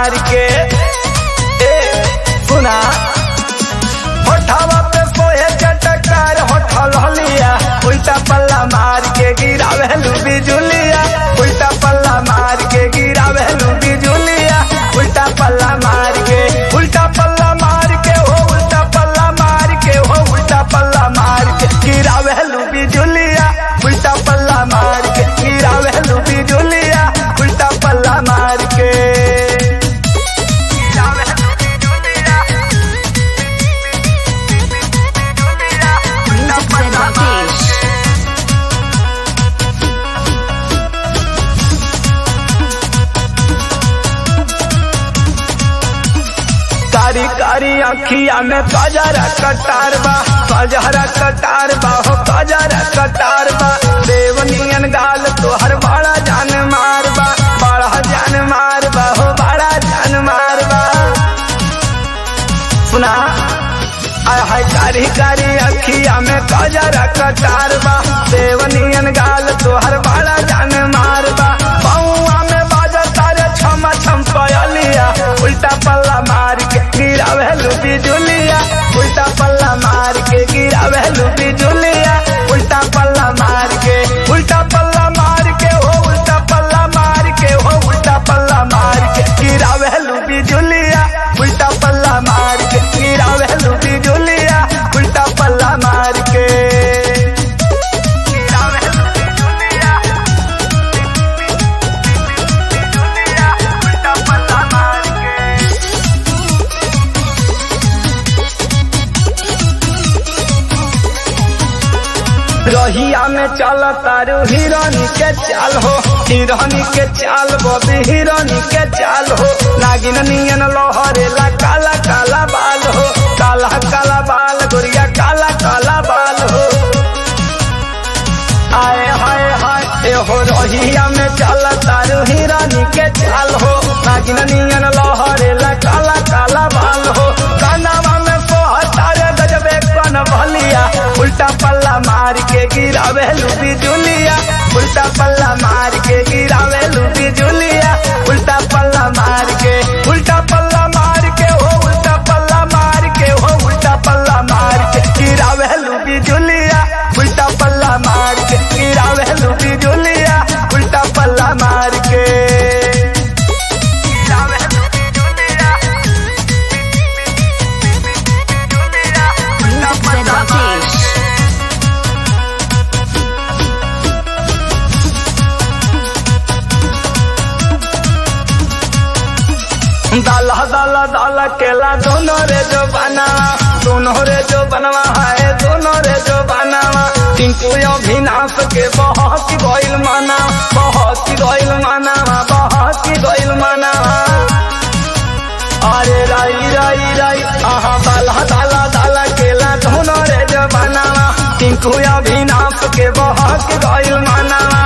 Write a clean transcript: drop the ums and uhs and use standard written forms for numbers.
मार के सुना होठावा पे सोहे चटकार होठल हलिया उल्टा पल्ला मार के गिरावेलू बिजुलिया उल्टा पल्ला मार के गिरावेलू बिजुलिया उल्टा पल्ला मार के उल्टा पल्ला मार के हो उल्टा पल्ला मार के हो उल्टा पल्ला मार के गिरावेलू बिजुलिया उल्टा पल्ला मार के गिरावेलू बिजुलिया उल्टा पल्ला मार के कारी कारी अखिया में कजरा कटार बा कजरा कटार बा हो कजरा कटार बा देवनियन गाल तोहर बड़ा जान मार बा बड़ा जान मार बा हो बड़ा जान मार बा सुना आय हाय कारी कारी अखिया में कजरा कटार बा देवनियन गाल तोहर बड़ा जान मार बा बउआ में बाजा तारे छम छम पयलिया उल्टा पल्ला मार के गिरावेलू बिजुलिया उल्टा पल्ला मार के गिरावेलू बिजुलिया उल्टा पल्ला मार के उल्टा पल्ला मार के हो उल्टा पल्ला मार के हो उल्टा पल्ला मार के गिरावेलू बिजुलिया उल्टा पल्ला मार के गिरावेलू बिजुलिया उल्टा पल्ला मार के रहिया में चल तारू हिरोनी के चाल हो हिरोनी के चाल बबी हिरोनी के चाल हो नागिन नियन लोहरेला काला काला बाल हो काला काला बाल गोरिया काला काला बाल हो आए हाय हाय हो रहिया में चल तारू हिरोनी के चाल हो नागिन नियन लोहरेला काला काला बाल हो कानावा में तारे गजबे कन भलिया उल्टा पल्ला मार के गिरावेलू बिजुलिया उल्टा पल्ला मार के गिरावेलू बिजुलिया उल्टा पल्ला मार के उल्टा पल्ला मार के हो उल्टा पल्ला मार के हो उल्टा पल्ला मार के गिरावेलू बिजुलिया उल्टा पल्ला मार के गिरावेलू बिजुलिया उल्टा पल्ला मार के दाला दाला दाला केला दोनों रे जो बनवा है दोनों रे जो बनवा टिंकू अभिनाश के बहुत गइल माना बहुत गइल माना बहुत गइल माना अरे राई राई राई आहा दाला दाला दाला केला दोनों रे जो बनवा टिंकू अभिनाश के बहुत गइल माना